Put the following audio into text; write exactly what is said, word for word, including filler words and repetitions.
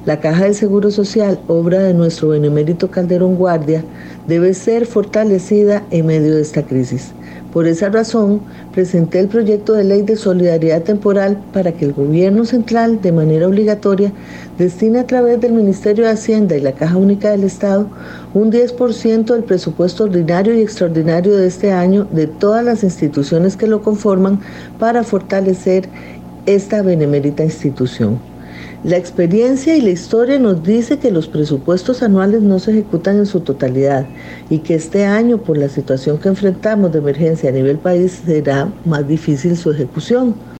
La Caja del Seguro Social, obra de nuestro benemérito Calderón Guardia, debe ser fortalecida en medio de esta crisis. Por esa razón, presenté el proyecto de ley de solidaridad temporal para que el gobierno central, de manera obligatoria, destine a través del Ministerio de Hacienda y la Caja Única del Estado un diez por ciento del presupuesto ordinario y extraordinario de este año de todas las instituciones que lo conforman para fortalecer esta benemérita institución. La experiencia y la historia nos dice que los presupuestos anuales no se ejecutan en su totalidad y que este año, por la situación que enfrentamos de emergencia a nivel país, será más difícil su ejecución.